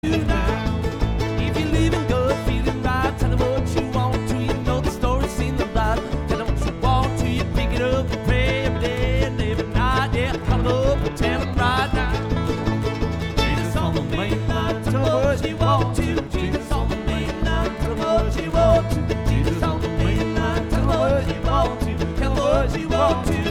now. If you're living good, feeling right, tell them what you want to. You know the story's in the light. Tell them what you want to. You pick it up and pray every day and every night. Yeah, call them up and tell them right now. Jesus on the main line, tell them what you want to. Jesus on the main line, tell them what you want to. Jesus on the main line, tell them what you want to. Tell them what you want to.